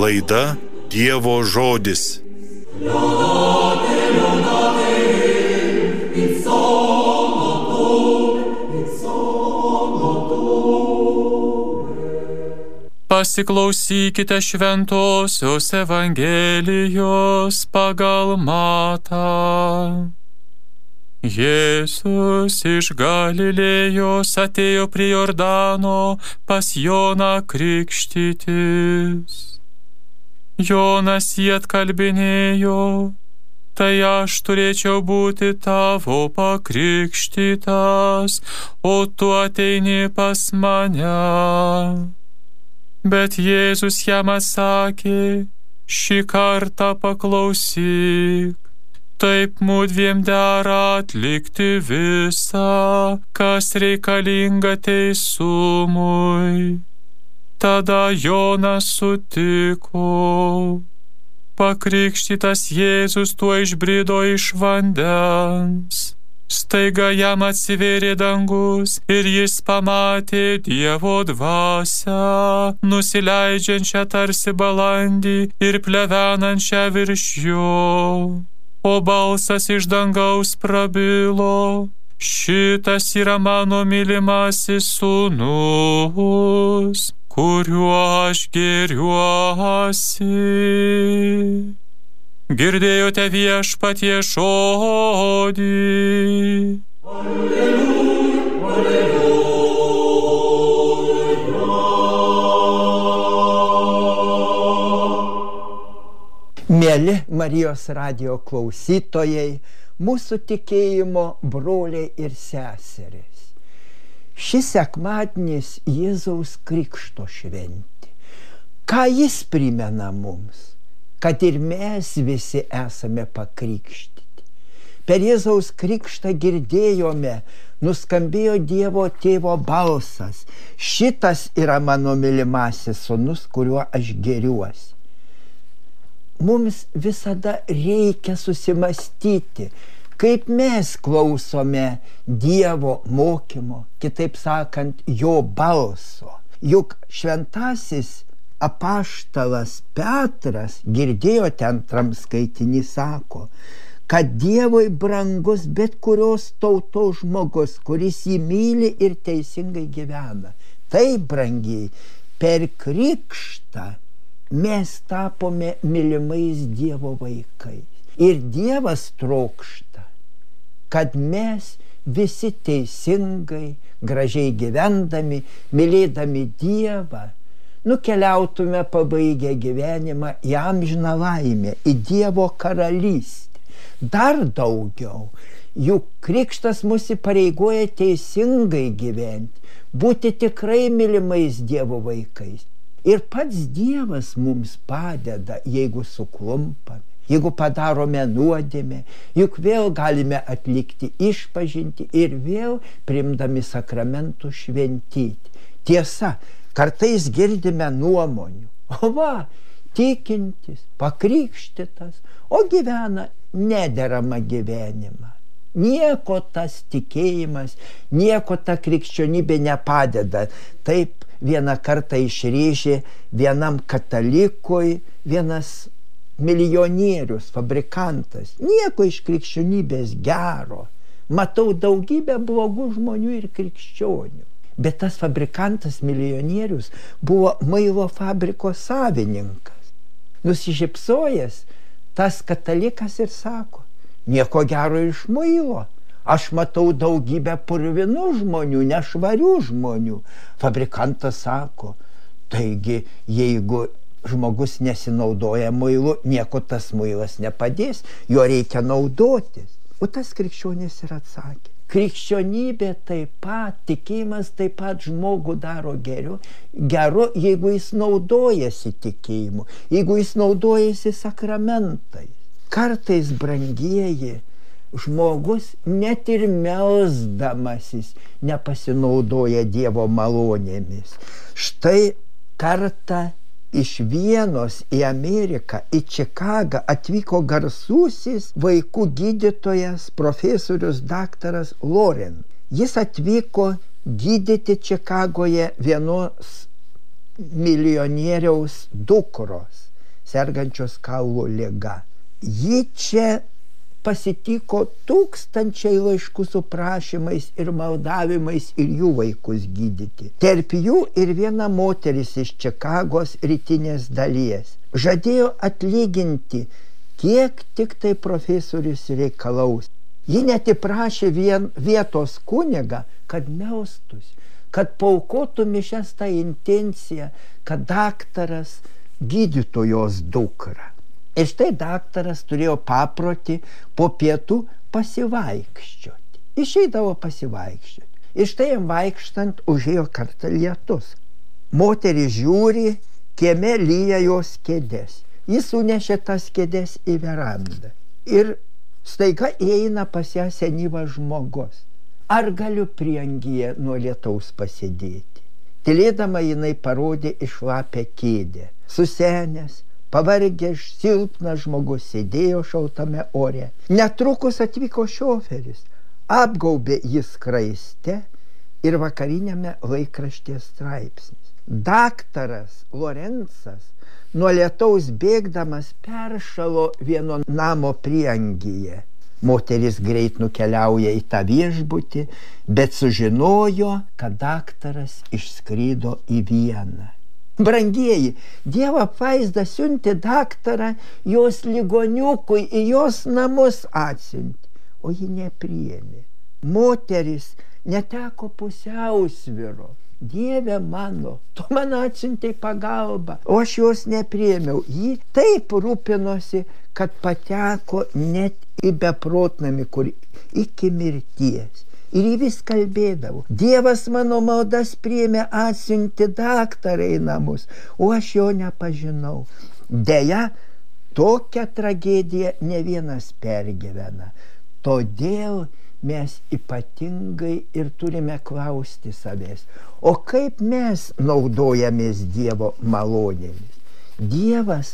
Laida Dievo žodis. Pasiklausykite šventosios Evangelijos pagal Matą. Jėzus iš Galilėjos atėjo prie Jordano pas Joną krikštytis. Jonas jį atkalbinėjo: tai aš turėčiau būti tavo pakrikštytas, o tu ateini pas mane. Bet Jėzus jam atsakė: šį kartą paklausyk, taip mudviem dera atlikti visą, kas reikalinga teisumui. Tada Jonas sutiko. Pakrikštytas Jėzus tuoj išbrido iš vandens. Staiga jam atsivėrė dangus ir jis pamatė Dievo dvasią, nusileidžiančią tarsi balandį ir plevenančią virš jo. O balsas iš dangaus prabilo: šitas yra mano mylimasis sūnus, kuriuo aš gėriuosi. Girdėjote Viešpaties žodį. Alleluja, alleluja. Mieli Marijos radijo klausytojai, mūsų tikėjimo broliai ir seserys. Šis sekmadienis Jėzaus Krikšto šventė. Ką jis primena mums? Kad ir mes visi esame pakrikštyti. Per Jėzaus Krikštą girdėjome, nuskambėjo Dievo Tėvo balsas: šitas yra mano mylimasis sūnus, kuriuo aš gėriuosi. Mums visada reikia susimastyti, kaip mes klausome Dievo mokymo, kitaip sakant, jo balso. Juk šventasis apaštalas Petras, girdėjote antram skaitinį, sako, kad Dievui brangus bet kurios tautos žmogus, kuris jį myli ir teisingai gyvena. Taip, brangiai, per krikštą mes tapome mylimais Dievo vaikais. Ir Dievas trokšta, kad mes visi teisingai, gražiai gyvendami, mylėdami Dievą, nukeliautume pabaigę gyvenimą į amžiną laimę, į Dievo karalystę. Dar daugiau, juk krikštas mus įpareigoja teisingai gyventi, būti tikrai mylimais Dievo vaikais. Ir pats Dievas mums padeda, jeigu suklumpame, jeigu padarome nuodėmę, juk vėl galime atlikti išpažintį ir vėl priimdami sakramentų šventyti. Tiesa, kartais girdime nuomonių: o va, tikintis, pakrikštytas, o gyvena nederamą gyvenimą. Nieko tas tikėjimas, nieko ta krikščionybė nepadeda. Taip vieną kartą išrėžė vienam katalikui vienas milijonierius, fabrikantas. Nieko iš krikščionybės gero. Matau daugybę blogų žmonių ir krikščionių. Bet tas fabrikantas milijonierius buvo mailo fabriko savininkas. Nusišypsojęs, tas katalikas ir sako: nieko gero iš mailo. Aš matau daugybę purvinų žmonių, nešvarių žmonių. Fabrikantas sako: taigi, jeigu žmogus nesinaudoja mailu, nieko tas mailas nepadės, jo reikia naudotis. O tas krikščionis ir atsakė: krikščionybė taip pat, tikėjimas taip pat žmogų daro geru, jeigu jis naudojasi tikėjimu, jeigu jis naudojasi sakramentais. Kartais, brangieji, žmogus net ir melsdamasis nepasinaudoja Dievo malonėmis. Štai kartą iš Vienos į Ameriką, į Čikagą atvyko garsusis vaikų gydytojas, profesorius daktaras Loren. Jis atvyko gydyti Čikagoje vienos milijonieriaus dukros. sergančios kaulų liga. Ji čia pasitiko tūkstančiai laiškų su prašymais ir maldavimais ir jų vaikus gydyti. Tarp jų ir viena moteris iš Čikagos rytinės dalies. Žadėjo atlyginti, kiek tik tai profesorius reikalaus. Ji net įprašė vietos kunigą, kad melstųsi, kad paukotų mišias tą intenciją, kad daktaras gydytų jos dukrą. Ir štai daktaras turėjo paprotį po pietų pasivaikščioti. Išeidavo pasivaikščioti. Ir štai jam vaikštant užėjo kartą lietus. Moteris žiūri, kieme lyja jos kėdės. Jis sunešė tas kėdės į verandą. Ir staiga eina pas ją senyvas žmogus. Ar galiu prieangyje nuo lietaus pasėdėti? Tylėdama jinai parodė išlapę kėdę. Susenęs, pavargęs, silpnas žmogus sėdėjo šaltame ore. Netrukus atvyko šoferis, apgaubė jis skraiste ir vakariniame laikraštyje straipsnis. Daktaras Lorencas nuo lietaus bėgdamas peršalo vieno namo prieangyje. Moteris greit nukeliauja į tą viešbutį, bet sužinojo, kad daktaras išskrido į Vieną. Brangieji, Dievo apvaizda siuntė daktarą jos ligoniukui į jos namus atsiuntė, o ji nepriėmė. Moteris neteko pusiausvyro. Dieve mano, tu man atsiuntei pagalbą, o aš jos nepriėmiau. Ji taip rūpinosi, kad pateko net į beprotnamį, kur iki mirties. Ir jį vis kalbėdavo. Dievas mano maldas priėmė, atsiuntė daktarą į namus, o aš jo nepažinau. Deja, tokią tragediją ne vienas pergyvena. Todėl mes ypatingai ir turime klausti savęs, o kaip mes naudojamės Dievo malonėmis. Dievas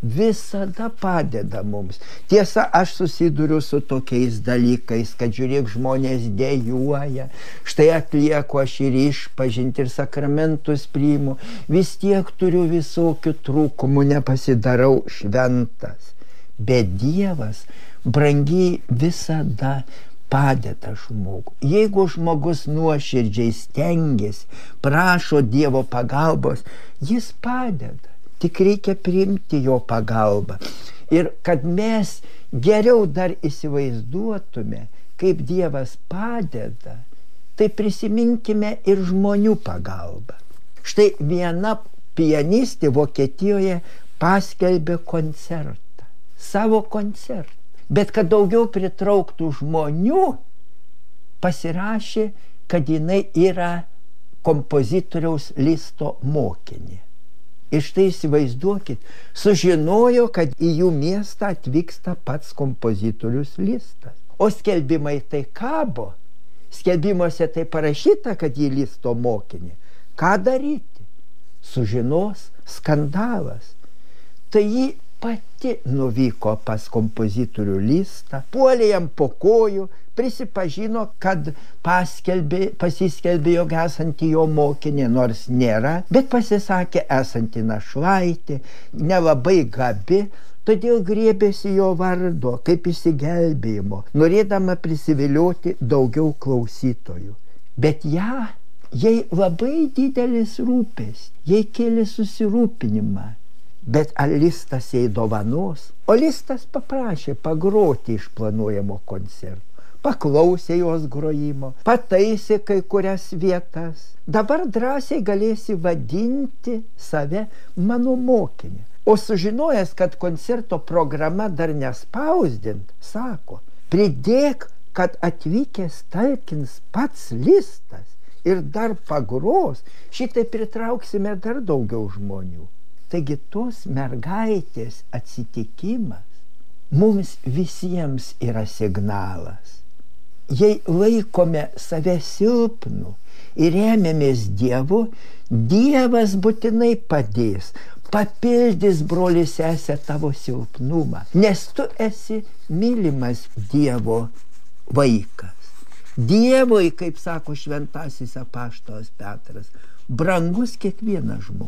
visada padeda mums. Tiesa, aš susiduriu su tokiais dalykais, kad žiūrėk, žmonės dejuoja, štai atlieku aš ir išpažinti ir sakramentus priimu, vis tiek turiu visokių trūkumų, nepasidarau šventas. Bet Dievas, brangiai, visada padeda žmogui. Jeigu žmogus nuoširdžiai stengiasi, prašo Dievo pagalbos, jis padeda. Tik reikia priimti jo pagalbą. Ir kad mes geriau dar įsivaizduotume, kaip Dievas padeda, tai prisiminkime ir žmonių pagalbą. Štai viena pianistė Vokietijoje paskelbė koncertą, savo koncertą. Bet kad daugiau pritrauktų žmonių, pasirašė, kad jinai yra kompozitoriaus Listo mokinė. Ir štai įsivaizduokit, sužinojo, kad į jų miestą atvyksta pats kompozitorius Listas. O skelbimai tai kabo. Skelbimuose tai parašyta, kad jį Listo mokinė. Ką daryti? Sužinos skandalas. Tai jį pati nuvyko pas kompozitorių Listą, puolė jam po kojų, prisipažino, kad pasiskelbė, jog esanti jo mokinė, nors nėra, bet pasisakė esanti našlaitė, nelabai gabi, todėl griebėsi jo vardo kaip išsigelbėjimo, norėdama prisivilioti daugiau klausytojų. Bet jai labai didelis rūpestis, jai kėlė susirūpinimą. Bet ar Listas jai dovanos? O Listas paprašė pagroti iš planuojamo koncerto. Paklausė jos grojimo, pataisė kai kurias vietas. Dabar drąsiai galėsi vadinti save mano mokinė. O sužinojęs, kad koncerto programa dar nespausdint, sako, pridėk, kad atvykęs talkins pats Listas ir dar pagros, šitai pritrauksime dar daugiau žmonių. Taigi tos mergaitės atsitikimas mums visiems yra signalas. Jei laikome save silpnu ir remiamės Dievu, Dievas būtinai padės, papildys broli sesę tavo silpnumą, nes tu esi mylimas Dievo vaikas. Dievui, kaip sako šventasis apaštalas Petras, brangus kiekvienas žmogus.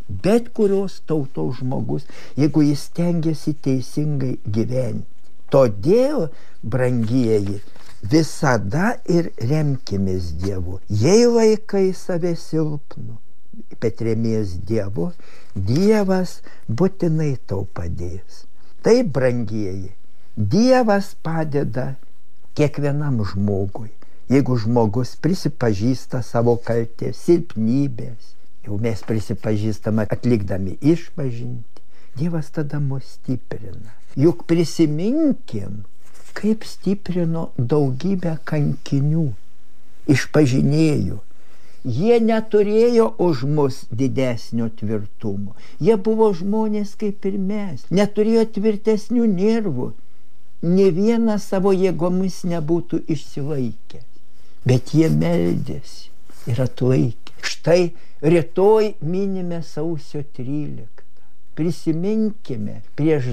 bet kurios tautos žmogus, jeigu jis stengiasi teisingai gyventi. Todėl, brangieji, visada ir remkimės Dievu. Jei laikai save silpnu, bet remies Dievu, Dievas būtinai tau padės. Taip, brangieji, Dievas padeda kiekvienam žmogui. Jeigu žmogus prisipažįsta savo kaltės, silpnybės, jau mes prisipažįstame atlikdami išpažintį, Dievas tada mus stiprina. Juk prisiminkim, kaip stiprino daugybę kankinių, išpažinėjų. Jie neturėjo už mus didesnio tvirtumo. Jie buvo žmonės kaip ir mes, neturėjo tvirtesnių nervų. Ne vienas savo jėgomis nebūtų išsilaikęs. Bet jie meldėsi ir atlaikė. Štai rytoj minime sausio 13. Prisiminkime prieš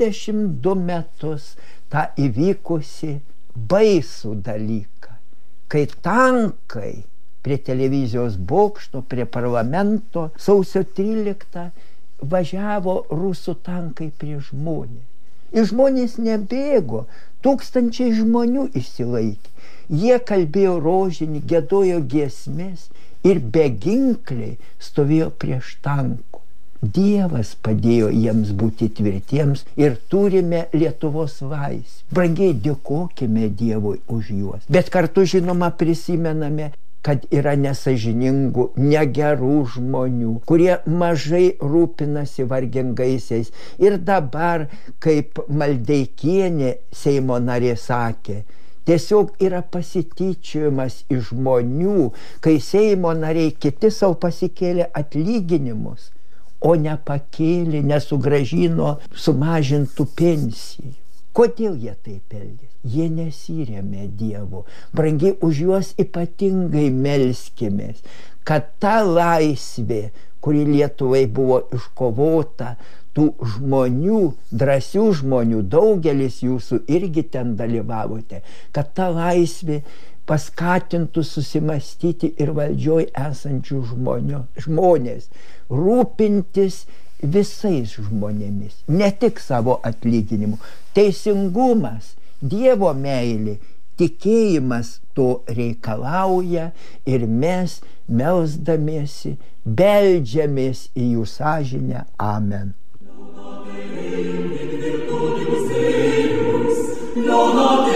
22 metus tą įvykusi baisų dalyką, kai tankai prie televizijos bokšto, prie parlamento sausio 13 važiavo rusų tankai prie žmonės. Ir žmonės nebėgo, tūkstančiai žmonių išsilaikė. Jie kalbėjo rožinį, giedojo giesmės ir beginkliai stovėjo prieš tankų. Dievas padėjo jiems būti tvirtiems ir turime Lietuvos laisvę. Brangiai dėkokime Dievui už juos. Bet kartu, žinoma, prisimename, kad yra nesąžiningų, negerų žmonių, kurie mažai rūpinasi vargingaisiais. Ir dabar, kaip Maldeikienė, Seimo narė, sakė, tiesiog yra pasityčiojimas iš žmonių, kai Seimo nariai kiti savo pasikėlė atlyginimus, o nepakėlė, nesugrąžino sumažintų pensijų. Kodėl jie taip elgėsi? Jie nesirėmė Dievu. Brangiai, už juos ypatingai melskimės, kad ta laisvė, kuri Lietuvai buvo iškovota, tų žmonių, drąsių žmonių, daugelis jūsų irgi ten dalyvavote, kad ta laisvė paskatintų susimastyti ir valdžioj esančių žmonės, rūpintis visais žmonėmis, ne tik savo atlyginimu. Teisingumas, Dievo meilė, tikėjimas to reikalauja ir mes melsdamiesi, beldžiamės į jų sąžinę. Amen. Non